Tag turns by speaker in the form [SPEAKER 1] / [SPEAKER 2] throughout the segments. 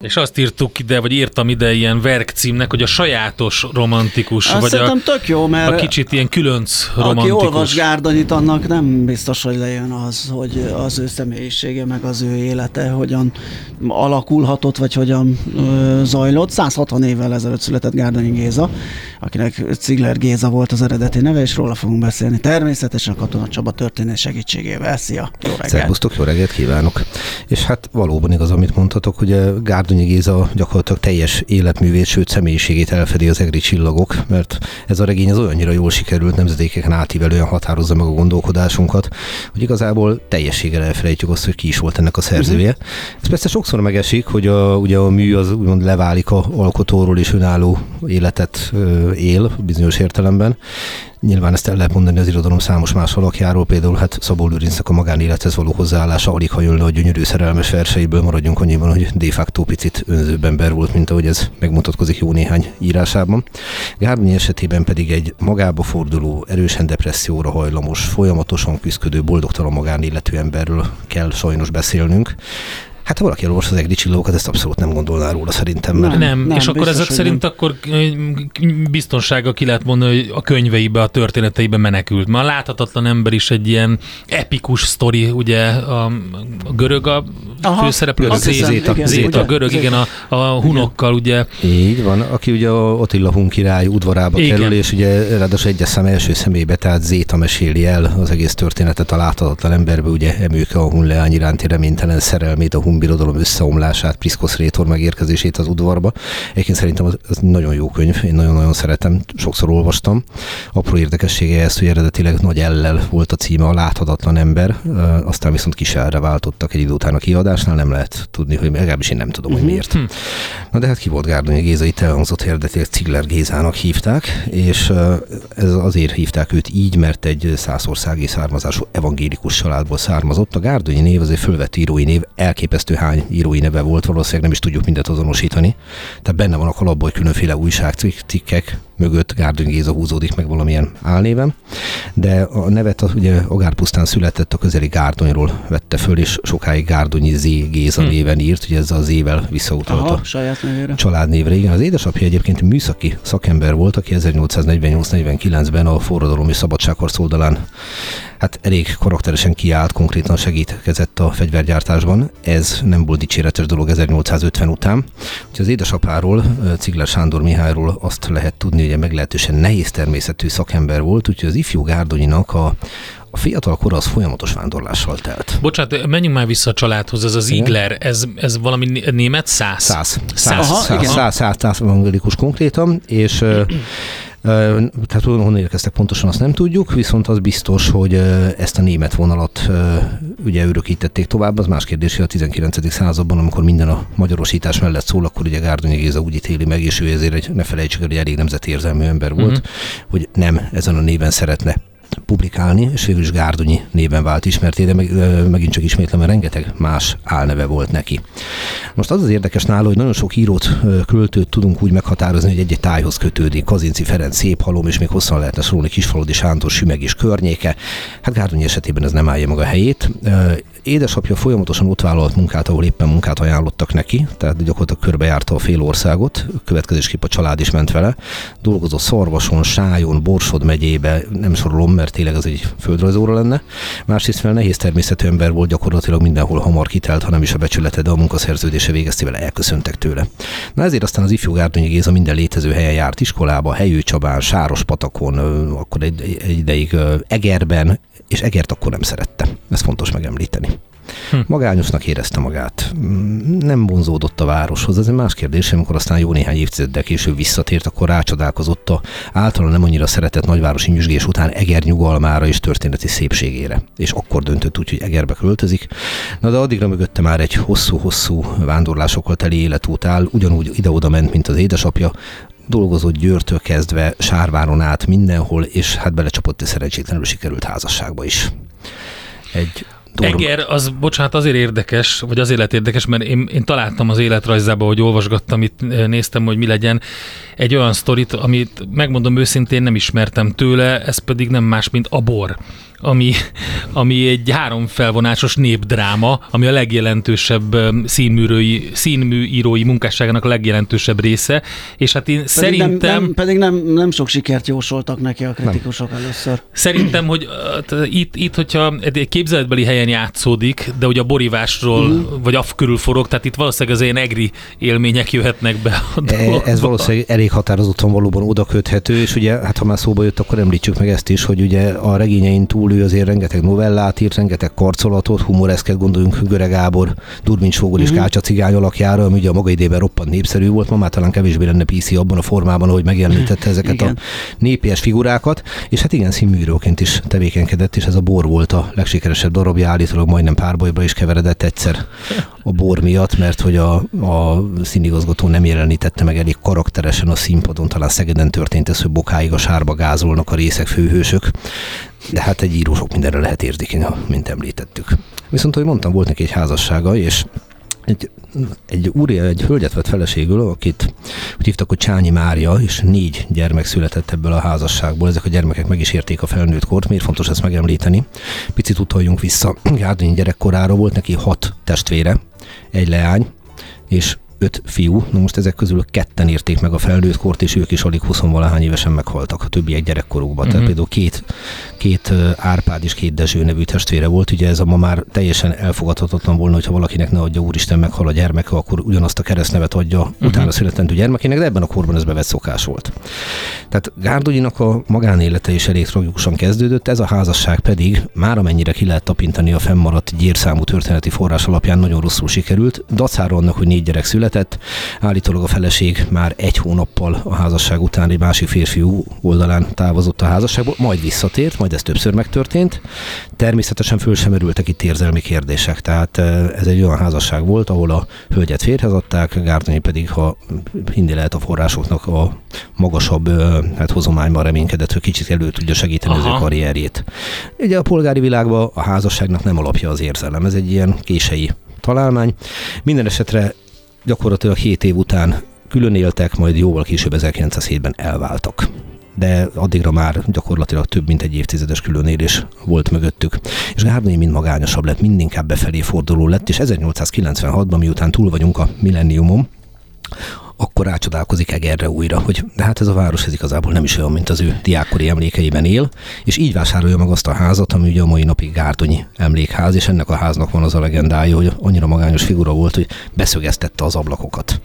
[SPEAKER 1] És azt írtuk ide, vagy írtam ide ilyen verkcímnek, hogy a sajátos romantikus,
[SPEAKER 2] azt
[SPEAKER 1] vagy
[SPEAKER 2] tök jó, mert
[SPEAKER 1] a kicsit ilyen különc romantikus.
[SPEAKER 2] Aki olvas Gárdonyit, annak nem biztos, hogy lejön az, hogy az ő személyisége, meg az ő élete hogyan alakulhatott, vagy hogyan zajlott. 160 évvel ezelőtt született Gárdonyi Géza, akinek Cigler Géza volt az eredeti neve, és róla fogunk beszélni. Természetesen Katona Csaba történet segítségével. Szia! Jó reggelt!
[SPEAKER 3] Szerbusztok, jó reggelt kívánok! És hát valóban igaz, amit mondhatok, hogy Gárdonyi Géza gyakorlatilag teljes életművét, sőt személyiségét elfedi az Egri csillagok, mert ez a regény az olyannyira jól sikerült, nemzedékeken átívelően határozza meg a gondolkodásunkat, hogy igazából teljességgel elfelejtjük azt, hogy ki is volt ennek a szerzője. Ez persze sokszor megesik, hogy ugye a mű az úgymond leválik a alkotóról és önálló életet él bizonyos értelemben. Nyilván ezt el lehet mondani az irodalom számos más alakjáról, például hát Szabó Lőrincnek a magánélethez való hozzáállása alig ha jön le a gyönyörű szerelmes verseiből, maradjunk annyiban, hogy de facto picit önzőbb ember volt, mint ahogy ez megmutatkozik jó néhány írásában. Gárdonyi esetében pedig egy magába forduló, erősen depresszióra hajlamos, folyamatosan küzdködő, boldogtalan magánéletű emberről kell sajnos beszélnünk. Hát ha valaki elolvassa az Egri csillagokat, ezt abszolút nem gondolná róla szerintem.
[SPEAKER 1] Nem, és akkor ezek szerint akkor biztonsággal ki lehet mondani, hogy a könyveibe, a történeteibe menekült. Ma a láthatatlan ember is egy ilyen epikus sztori, ugye a görög a főszereplő, Zéta, a görög, igen, a hunokkal, ugye.
[SPEAKER 3] Így van, aki ugye a Attila hun király udvarába kerül, és ugye ráadásul egyes szám első személybe, tehát Zéta meséli el az egész történetet a láthatatlan emberbe, ugye Emőke a hun leány iránti reménytelen szerelmét, a hun birodalom összeomlását, Priszkosz rétor megérkezését az udvarba. Egyébként szerintem az nagyon jó könyv, én nagyon-nagyon szeretem, sokszor olvastam. Apró érdekessége ez, hogy eredetileg Nagy Ellel volt a címe, a láthatatlan ember, aztán viszont Kis L-re váltottak egy idő után a kiadásnál, nem lehet tudni, hogy legalábbis én nem tudom, hogy miért. Na de hát ki volt Gárdonyi Géza, itt elhangzott eredetileg Cigler Gézának hívták, és ez azért hívták őt így, mert egy szászországi származású evangélikus családból származott. A Gárdonyi név az egy fölvett írói név, elképesztő hány írói neve volt, valószínűleg nem is tudjuk mindet azonosítani. Tehát benne van a kalapban, hogy különféle újságcikkek mögött Gárdonyi Géza húzódik meg valamilyen álnéven, de a nevet ugye Agárpusztán született, a közeli Gárdonyról vette föl, és sokáig Gárdonyi Z. Géza néven írt, ugye ez az Z-vel visszautalt a
[SPEAKER 2] saját nevére.
[SPEAKER 3] Családnévre. Igen, az édesapja egyébként műszaki szakember volt, aki 1848-49-ben a forradalom és szabadságharc oldalán hát elég karakteresen kiállt, konkrétan segítkezett a fegyvergyártásban. Ez nem volt dicséretes dolog 1850 után. Úgyhogy az édesapáról, Cigler Sándor Mihályról azt lehet tudni, hogy meglehetősen nehéz természetű szakember volt, úgyhogy az ifjú Gárdonyinak a fiatal kora az folyamatos vándorlással telt.
[SPEAKER 1] Bocsánat, menjünk már vissza a családhoz, ez az Igler, ez valami német szász?
[SPEAKER 3] Szász evangélikus konkrétan, és tehát honnan érkeztek pontosan, azt nem tudjuk, viszont az biztos, hogy ezt a német vonalat ugye örökítették tovább. Az más kérdés, hogy a 19. században, amikor minden a magyarosítás mellett szól, akkor ugye Gárdonyi Géza úgy ítéli meg, és ő ezért ne felejtsük el, hogy elég nemzetérzemű ember volt, hogy nem ezen a néven szeretne publikálni, és végül is Gárdonyi néven vált ismerté, de megint csak ismétlem, mert rengeteg más álneve volt neki. Most az érdekes nála, hogy nagyon sok írót, költőt tudunk úgy meghatározni, hogy egy-egy tájhoz kötődik. Kazinczy Ferenc, Széphalom, és még hosszan lehetne szólni Kisfaludy Sándor, Sümeg és környéke. Hát Gárdonyi esetében ez nem állja meg a helyét. Édesapja folyamatosan ott vállalt munkát, ahol éppen munkát ajánlottak neki, tehát gyakorlatilag körbejárta a fél országot, következésképp a család is ment vele. Dolgozott Szarvason, Sályon, Borsod megyébe, nem sorolom, mert tényleg az egy földrajzóra lenne. Másrészt fel nehéz természetű ember volt, gyakorlatilag mindenhol hamar kitelt, ha nem is a becsülete, de a munkaszerződése végeztével elköszöntek tőle. Na ezért aztán az ifjú Gárdonyi Géza minden létező helyen járt iskolába, Helyőcsabán, Sárospatakon, akkor egy ideig Egerben, és Egert akkor nem szerette. Ez fontos megemlíteni. Magányosnak érezte magát. Nem vonzódott a városhoz. Ez egy más kérdés, amikor aztán jó néhány évtizeddel később visszatért, akkor rácsodálkozott a általán nem annyira szeretett nagyvárosi nyüzsgés után Eger nyugalmára és történeti szépségére. És akkor döntött úgy, hogy Egerbe költözik. Na de addigra mögötte már egy hosszú-hosszú vándorlásokkal teli életút áll, ugyanúgy ide-oda ment, mint az édesapja, dolgozott Győrtől kezdve, Sárváron át mindenhol, és hát belecsapott egy szerencsétlenül sikerült házasságba is.
[SPEAKER 1] Eger, az, bocsánat, azért érdekes, vagy azért lett érdekes, mert én találtam az életrajzába, hogy olvasgattam, itt néztem, hogy mi legyen, egy olyan sztorit, amit megmondom őszintén nem ismertem tőle, ez pedig nem más, mint a bor. ami egy 3 felvonásos népdráma, ami a legjelentősebb színműírói munkásságának a legjelentősebb része, és hát én szerintem...
[SPEAKER 2] Pedig nem sok sikert jósoltak neki a kritikusok először.
[SPEAKER 1] Szerintem, hogy itt, hogyha egy képzeletbeli helyen játszódik, de ugye a borívásról, vagy AF körül forog, tehát itt valószínűleg az ilyen egri élmények jöhetnek be a dologba. Ez
[SPEAKER 3] valószínűleg elég határozottan valóban oda köthető, és ugye, hát ha már szóba jött, akkor említsük meg ezt is, hogy ugye a regényein túl ő azért rengeteg novellát írt, rengeteg karcolatot, humoreszket, gondoljunk Göre Gábor, Durbin Sógor és Kácsa cigány alakjára, ami ugye a maga idejében roppant népszerű volt, ma már talán kevésbé lenne PC abban a formában, ahogy megjelenítette ezeket a népies figurákat, és hát igen, színműíróként is tevékenykedett, és ez a Bor volt a legsikeresebb darabja, állítólag majdnem párbajba is keveredett egyszer a Bor miatt, mert hogy a színigazgató nem jelenítette meg elég karakteresen a színpadon, talán Szegeden történt ez, hogy bokáig a sárba gázolnak a részek főhősök, de hát egy író sok mindenre lehet érzékeny, mint említettük. Viszont, ahogy mondtam, volt neki egy házassága, és egy hölgyet vett feleségül, akit úgy hívtak, hogy Csányi Mária, és 4 gyermek született ebből a házasságból. Ezek a gyermekek meg is érték a felnőtt kort. Miért fontos ezt megemlíteni? Picit utaljunk vissza. Gárdonyi gyerekkorára, volt neki 6 testvére, 1 leány, és 5 fiú, na most ezek közül 2 érték meg a felnőtt kort, és ők is alig 20-valahány évesen meghaltak, a többiek gyerekkorukban. Tehát például két Árpád és 2 Dezső nevű testvére volt, ugye ez a ma már teljesen elfogadhatatlan volna, hogyha valakinek ne adja Úristen meghal a gyermeke, akkor ugyanazt a keresztnevet adja utána születendő gyermekének, de ebben a korban ez bevett szokás volt. Tehát Gárdonyinak a magánélete is elég tragikusan kezdődött, ez a házasság pedig már amennyire ki lehet tapintani a fennmaradt gyérszámú történeti forrás alapján nagyon rosszul sikerült, dacára annak, hogy 4 gyerek született. Állítólag a feleség már 1 hónappal a házasság után egy másik férfiú oldalán távozott a házasságból, majd visszatért, majd ez többször megtörtént. Természetesen föl sem merültek itt érzelmi kérdések, tehát ez egy olyan házasság volt, ahol a hölgyet férjhez adták, Gárdonyi pedig, ha hinni lehet a forrásoknak, a magasabb hozományban reménykedett, hogy kicsit elő tudja segíteni az ő karrierjét. Ugye a polgári világban a házasságnak nem alapja az érzelem, ez egy ilyen kései találmány. Minden esetre gyakorlatilag 7 év után külön éltek, majd jóval később 1907-ben elváltak. De addigra már gyakorlatilag több mint egy évtizedes különélés volt mögöttük. És Gárdonyi mind magányosabb lett, mindinkább befelé forduló lett, és 1896-ban, miután túl vagyunk a millenniumon, akkor rácsodálkozik Egerre újra, hogy de hát ez a város ez igazából nem is olyan, mint az ő diákkori emlékeiben él, és így vásárolja meg azt a házat, ami ugye a mai napig Gárdonyi emlékház, és ennek a háznak van az a legendája, hogy annyira magányos figura volt, hogy beszögeztette az ablakokat.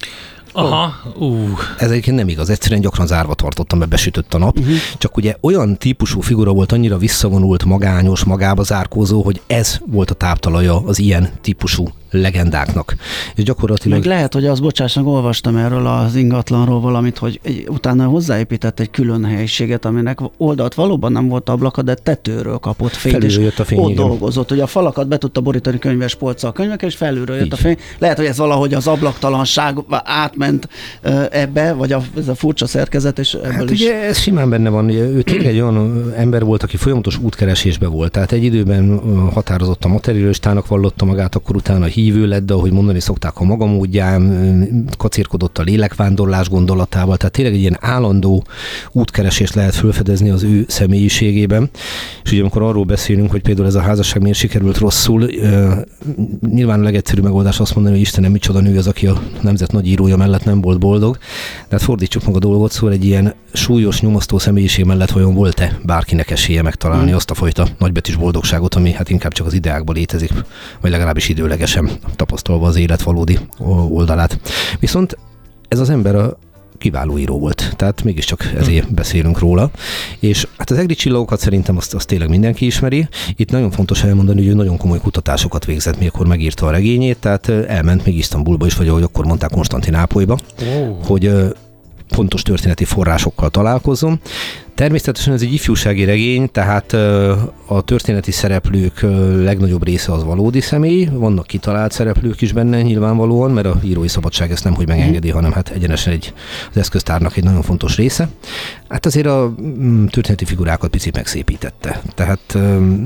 [SPEAKER 3] Ez egyébként nem igaz, egyszerűen gyakran zárva tartottam, mert besütött a nap, csak ugye olyan típusú figura volt, annyira visszavonult, magányos, magába zárkózó, hogy ez volt a táptalaja az ilyen típusú legendáknak. És gyakorlatilag... Meg
[SPEAKER 2] lehet, hogy bocsássak, olvastam erről az ingatlanról valamit, hogy utána hozzáépített egy külön helyiséget, aminek oldalt valóban nem volt ablaka, de tetőről kapott fényt, és ott dolgozott, hogy a falakat be tudta borítani könyves polccal a könyvekkel, és felülről jött a fény. Lehet, hogy ez valahogy az ablaktalanság átment ebbe, vagy ez a furcsa szerkezet, és ebből is...
[SPEAKER 3] Ugye ez simán benne van. Ő tényleg egy olyan ember volt, aki folyamatos útkeresésbe volt. Tehát egy időben határozott a materialistának vallotta magát, akkor utána hívő lett, de ahogy mondani szokták, a maga módján, kacérkodott a lélekvándorlás gondolatával, tehát tényleg egy ilyen állandó útkeresést lehet felfedezni az ő személyiségében. És ugye amikor arról beszélünk, hogy például ez a házasság miért sikerült rosszul, nyilván a legegyszerűbb megoldás azt mondani, hogy Istenem, micsoda nő az, aki a nemzet nagy írója mellett nem volt boldog. De hát fordítsuk meg a dolgot, szóval egy ilyen súlyos, nyomasztó személyiség mellett vajon volt-e bárkinek esélye megtalálni azt a fajta nagybetűs boldogságot, ami hát inkább csak az ideákban létezik, vagy legalábbis időlegesen tapasztalva az élet valódi oldalát. Viszont ez az ember a kiváló író volt, tehát mégiscsak ezért beszélünk róla. És hát az egri csillagokat szerintem azt tényleg mindenki ismeri. Itt nagyon fontos elmondani, hogy ő nagyon komoly kutatásokat végzett, mikor megírta a regényét, tehát elment még Isztambulba is, vagy ahogy akkor mondták, Konstantinápolyba, hogy pontos történeti forrásokkal találkozom. Természetesen ez egy ifjúsági regény, tehát a történeti szereplők legnagyobb része az valódi személy, vannak kitalált szereplők is benne nyilvánvalóan, mert a írói szabadság ezt nem hogy megengedi, hanem hát egyenesen az eszköztárnak egy nagyon fontos része. Hát azért a történeti figurákat picit megszépítette. Tehát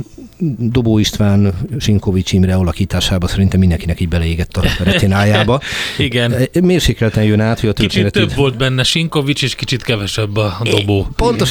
[SPEAKER 3] Dobó István, Sinkovics Imre alakításában szerintem mindenkinek így beleégett a retinájába.
[SPEAKER 1] Igen.
[SPEAKER 3] Mérsékelten jön át, hogy a történeti...
[SPEAKER 1] Kicsit több volt benne Sinkovics, és kicsit kevesebb a Dobó.
[SPEAKER 3] Pontosan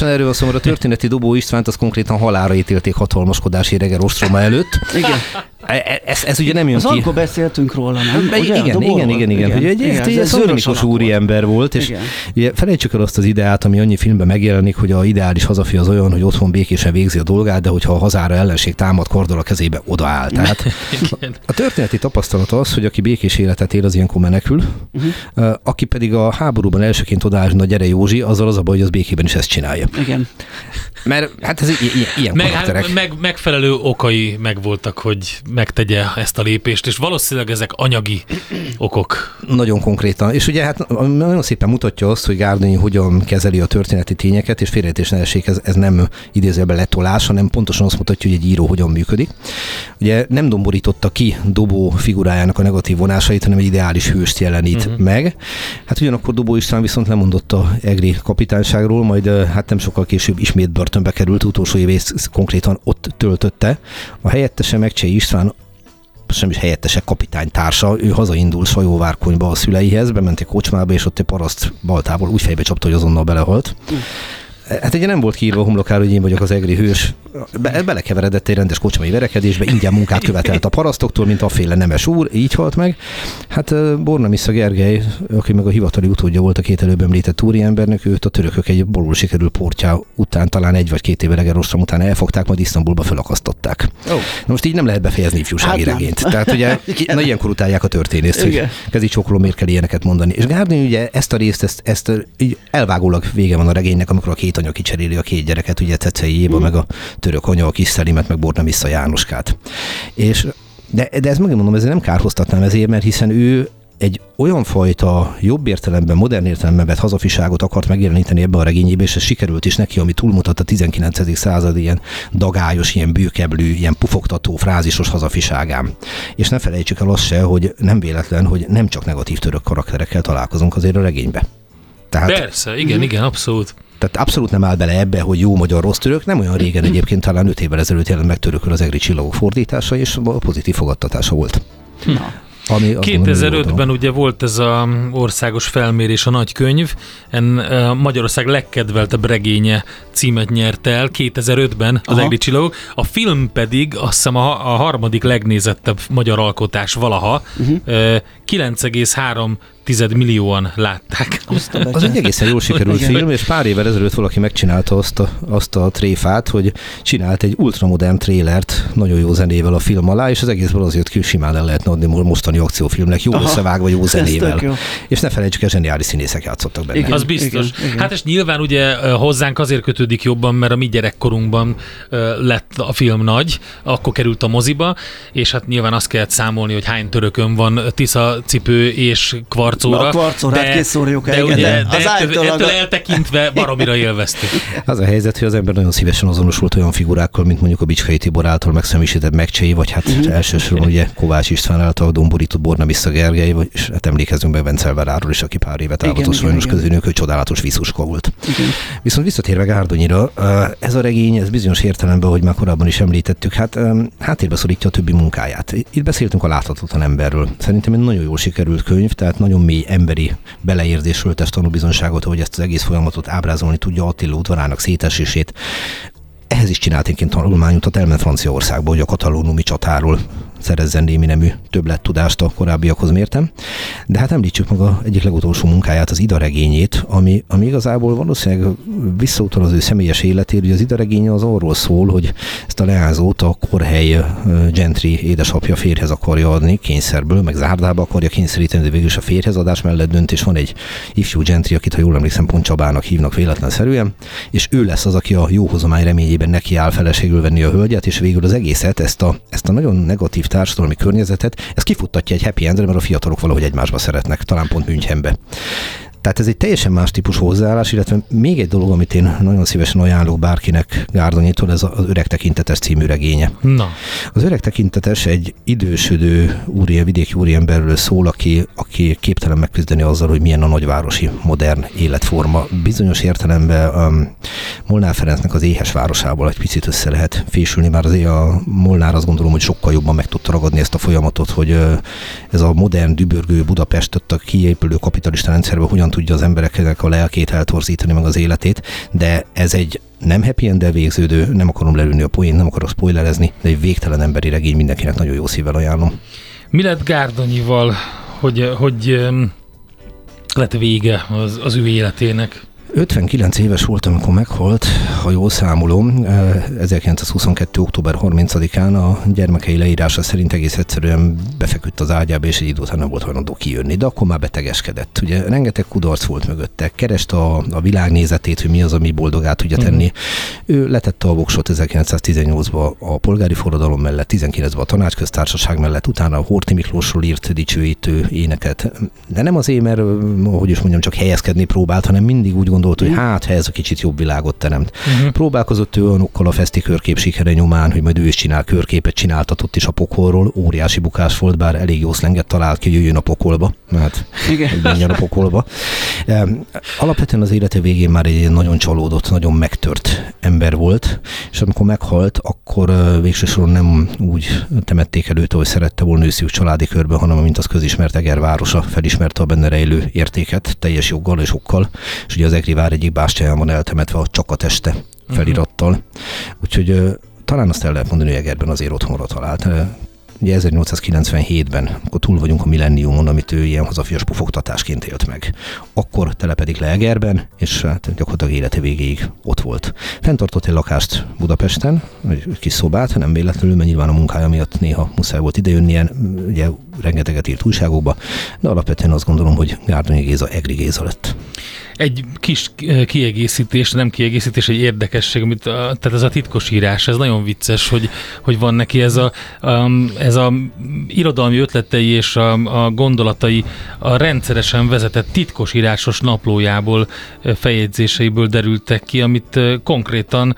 [SPEAKER 3] pontosan erről szól, a történeti Dobó Istvánt az konkrétan halálra ítélték hatalmaskodás reggel ostroma előtt.
[SPEAKER 2] Igen.
[SPEAKER 3] Ez ugye nem jön ki.
[SPEAKER 2] Akkor beszéltünk róla, nem?
[SPEAKER 3] Igen. Hogy egy szangvinikus úriember volt, és ugye felejtsük el azt az ideát, ami annyi filmben megjelenik, hogy a ideális hazafi az olyan, hogy otthon békésen végzi a dolgát, de hogyha a hazára ellenség támad, karddal a kezébe odaáll. Tehát a történeti tapasztalat az, hogy aki békés életet él, az ilyenkor menekül, aki pedig a háborúban elsőként odaáll, na gyere Józsi, azzal az a baj, hogy az békében is ezt csinálja.
[SPEAKER 2] Igen.
[SPEAKER 3] Mert hát ez ilyen karakterek.
[SPEAKER 1] Megfelelő okai megvoltak, hogy megtegye ezt a lépést, és valószínűleg ezek anyagi okok.
[SPEAKER 3] Nagyon konkrétan. És ugye hát nagyon szépen mutatja azt, hogy Gárdonyi hogyan kezeli a történeti tényeket, és félreértés ne essék, ez nem idézőjelben letolás, hanem pontosan azt mutatja, hogy egy író hogyan működik. Ugye nem domborította ki Dobó figurájának a negatív vonásait, hanem egy ideális hőst jelenít meg. Hát ugyanakkor Dobó István viszont lemondott a egri kapitányságról, majd hát nem sokkal később ismét börtönbe került, utolsó évét konkrétan ott töltötte. A helyettese Megcsei István, sem is helyettese, kapitánytársa, ő hazaindul Sajóvárkonyba a szüleihez, bement egy kocsmába, és ott egy paraszt baltából úgy fejbe csapta, hogy azonnal belehalt. Hát ugye nem volt kiírva a homlokára, hogy én vagyok az egri hős. Belekeveredett egy rendes kocsmai verekedésbe, ingyen munkát követelt a parasztoktól, mint aféle nemes úr, így halt meg. Hát Borna-Missza Gergely, aki meg a hivatali utódja volt a két előbb említett úriembernek, őt a törökök egy bolul sikerült portjá után, talán 1 vagy 2 évvel Egerostrom után elfogták, majd Isztambulba felakasztották. Na most így nem lehet befejezni ifjúsági regényt. Tehát ugye na ilyenkor utálják a történészt, hogy kezi csókolómért kell ilyeneket mondani. És Gárdonyi ugye ezt a részt, ezt így elvágólag vége van a regénynek, amikor a két anya kicseréli a két gyereket, ugye Cecei Éva, meg a török anya, a Kis Szelimet, meg Borna-Missza Jánoskát. De ezt megmondom, ezért nem kárhoztatnám ezért, mert hiszen ő egy olyan fajta jobb értelemben, modern értelemben vett hazafiságot akart megjeleníteni ebbe a regényébe, és ez sikerült is neki, ami túlmutat a 19. század ilyen dagályos, ilyen bőkeblű, ilyen pufogtató, frázisos hazafiságán. És ne felejtsük el azt se, hogy nem véletlen, hogy nem csak negatív török karakterekkel találkozunk azért a regénybe. Tehát,
[SPEAKER 1] persze, igen, abszolút.
[SPEAKER 3] Tehát abszolút nem áll bele ebbe, hogy jó magyar, rossz török. Nem olyan régen egyébként, talán 5 évvel ezelőtt jelent meg Törökről az egri csillagok fordítása, és pozitív fogadtatása volt.
[SPEAKER 1] 2005-ben ugye volt ez az országos felmérés, a nagy könyv, Magyarország legkedveltebb regénye címet nyert el 2005-ben az egri csillagok. A film pedig azt hiszem a harmadik legnézettebb magyar alkotás valaha. 9,3 millióan látták.
[SPEAKER 3] Az egy egészen jól sikerült film, és pár évvel ezelőtt valaki megcsinálta azt a tréfát, hogy csinált egy ultramodern trélert nagyon jó zenével a film alá, és az egészből az jött ki, hogy simán el lehetne adni mostani akciófilmnek, jó összevágva, jó zenével. És ne felejtsük el, zseniális színészek játszottak benne.
[SPEAKER 1] Igen, az biztos. Igen. Hát és nyilván ugye hozzánk azért kötődik jobban, mert a mi gyerekkorunkban lett a film nagy, akkor került a moziba, és hát nyilván azt kellett számolni, hogy hány törökön van Tisza cipő és kvarcóra.
[SPEAKER 2] A kvarcórát készszórjuk el.
[SPEAKER 1] De ettől eltekintve baromira élveztük.
[SPEAKER 3] Az a helyzet, hogy az ember nagyon szívesen azonosult olyan figurákkal, mint mondjuk a Bicskei Tibor által megszemmisített Megcsei, vagy hát elsősorban ugye Kovács István által domborított Borna-Missza Gergely, és hát emlékezzünk meg Vencel-Veráról is, aki pár évet állott sajnos közülünk, hogy csodálatos viszuska volt. Igen. Viszont visszatérve Gárdonyira, ez a regény, ez bizonyos értelemben, hogy már korábban is említettük, hát háttérbe szorítja a többi munkáját. Itt beszéltünk a láthatatlan emberről. Szerintem egy nagyon jól sikerült könyv, tehát nagyon mély emberi beleérzésről tesz tanúbizonyságot, hogy ezt az egész folyamatot ábrázolni tudja, Attila udvarának szétesését. Ehhez is csinált egy tanulmányutat, elment Franciaországba, hogy a katalónumi csatáról szerezzen némi nemű többlettudást a korábbiakhoz mértem. De hát említsük meg egyik legutolsó munkáját, az Ida regényét, ami igazából valószínűleg visszautal az ő személyes életére, hogy az Ida regénye az arról szól, hogy ezt a leányzót a Korhely Gentry édesapja férjhez akarja adni, kényszerből, meg zárdába akarja kényszeríteni, de végül is a férjhezadás mellett dönt, és van egy ifjú Gentry, akit, ha jól emlékszem, pont Csabának hívnak véletlenszerűen, és ő lesz az, aki a jó hozomány reményében nekiáll feleségül venni a hölgyet, és végül az egészet, ezt a nagyon negatív társadalmi környezetet, ez kifuttatja egy happy endre, mert a fiatalok valahogy egymásba szeretnek, talán pont Münchenbe. Tehát ez egy teljesen más típusú hozzáállás, illetve még egy dolog, amit én nagyon szívesen ajánlok bárkinek Gárdonyitól, ez az Öreg tekintetes című regénye.
[SPEAKER 1] Na.
[SPEAKER 3] Az Öreg tekintetes egy idősödő vidéki úriemberről szól, aki képtelen megküzdeni azzal, hogy milyen a nagyvárosi modern életforma. Bizonyos értelemben Molnár Ferencnek az Éhes városából egy picit össze lehet fésülni, már azért a Molnár azt gondolom, hogy sokkal jobban meg tudta ragadni ezt a folyamatot, hogy ez a modern, dübörgő Budapest, ott a kiépülő kapitalista rendszerben hogyan tudja az embereknek a lelkét eltorzítani, meg az életét, de ez egy nem happy end-del végződő, nem akarom lelőni a poént, nem akarok spoilerezni, de egy végtelen emberi regény, mindenkinek nagyon jó szívvel ajánlom.
[SPEAKER 1] Mi lett Gárdonyival, hogy lett vége az ő életének?
[SPEAKER 3] 59 éves volt, amikor meghalt, ha jól számolom, 1922. október 30-án a gyermekei leírása szerint egész egyszerűen befeküdt az ágyába, és egy idő után nem volt hajlandó kijönni, de akkor már betegeskedett. Ugye rengeteg kudarc volt mögötte, kereste a világnézetét, hogy mi az, ami boldogát tudja tenni. Ő letette a voksot 1918-ban a polgári forradalom mellett, 19-ben a tanácsköztársaság mellett, utána a Horthy Miklósról írt dicsőítő éneket. De nem azért, mert, hogy is mondjam, csak helyezkedni próbált, hanem mindig úgy gondolt, hogy ha ez a kicsit jobb világot teremt. Próbálkozott ő olyanokkal a feszti körkép sikere nyomán, hogy majd ő is csinál körképet, csináltatott is a pokolról, óriási bukás volt, bár elég jó szlenget talált ki, hogy jöjjön a pokolba. Hát, menjen a pokolba. Alapvetően az élete végén már egy nagyon csalódott, nagyon megtört ember volt, és amikor meghalt, akkor végső soron nem úgy temették el őt, ahogy szerette volna őszűk családi körben, hanem amint az közismert Eger városa felismerte a benne rejlő értéket, teljes joggal és okkal, és ugye az Egri vár egyik bástyáján van eltemetve a Csak a teste felirattal. Úgyhogy talán azt el lehet mondani, hogy Egerben azért otthonra talált. Ugye 1897-ben, akkor túl vagyunk a millenniumon, amit ő ilyen hazafias pufogtatásként élt meg. Akkor telepedik le Egerben, és hát gyakorlatilag élete végéig ott volt. Fenntartott egy lakást Budapesten, egy kis szobát, nem véletlenül, mert nyilván a munkája miatt néha muszáj volt idejönnie, ugye rengeteget írt újságokba, de alapvetően azt gondolom, hogy Gárdonyi Géza Egri Géza lett.
[SPEAKER 1] Egy kis kiegészítés, nem kiegészítés, egy érdekesség, tehát ez a titkosírás, ez nagyon vicces, hogy van neki ez a irodalmi ötletei és a gondolatai a rendszeresen vezetett titkosírásos naplójából, feljegyzéseiből derültek ki, amit konkrétan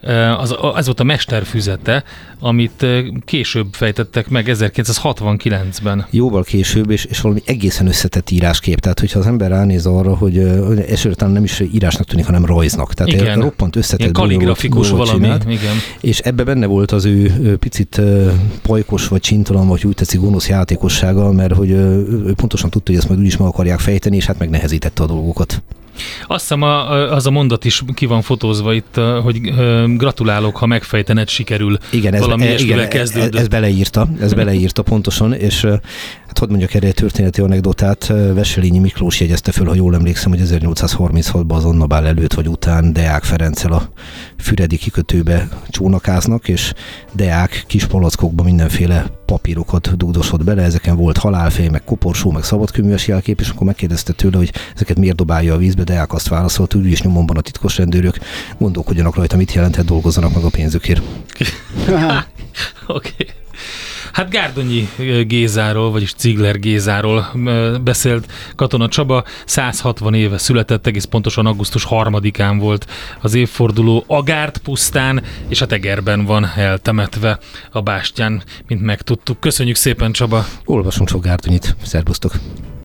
[SPEAKER 1] ez volt a mesterfüzete, amit később fejtettek meg 1969-ben.
[SPEAKER 3] Jóval később, és valami egészen összetett íráskép. Tehát, hogyha az ember ránéz arra, hogy esetleg nem is írásnak tűnik, hanem rajznak. Tehát igen. Roppant összetett.
[SPEAKER 1] Ilyen kaligrafikus valami.
[SPEAKER 3] Csinált, igen. És ebbe benne volt az ő picit pajkos, vagy csintalan, vagy úgy tetszik gonosz játékossága, mert hogy ő pontosan tudta, hogy ezt majd úgyis meg akarják fejteni, és hát megnehezítette a dolgokat.
[SPEAKER 1] Azt hiszem, az a mondat is ki van fotózva itt, hogy gratulálok, ha megfejtened, sikerül.
[SPEAKER 3] Igen, ez beleírta pontosan, és hát hadd mondjak erre egy történeti anekdotát. Veselényi Miklós jegyezte föl, ha jól emlékszem, hogy 1836-ban az Anna Bál előtt vagy után Deák Ferenccel a füredi kikötőbe csónakáznak, és Deák kis palackokba mindenféle papírokat dugdosott bele, ezeken volt halálfej, meg koporsó, meg szabadkőműves jelkép, és akkor megkérdezte tőle, hogy ezeket miért dobálja a vízbe, Deák azt válaszolt, hogy is nyomon van a titkos rendőrök, gondolkodjanak rajta, mit jelenthet, dolgozzanak meg a pénzükért.
[SPEAKER 1] Oké. Hát Gárdonyi Gézáról, vagyis Ziegler Gézáról beszélt Katona Csaba, 160 éve született, egész pontosan augusztus 3-án volt az évforduló Agárd pusztán, és a Egerben van eltemetve a bástyán, mint megtudtuk. Köszönjük szépen, Csaba!
[SPEAKER 3] Olvasunk sok Gárdonyit, szervusztok!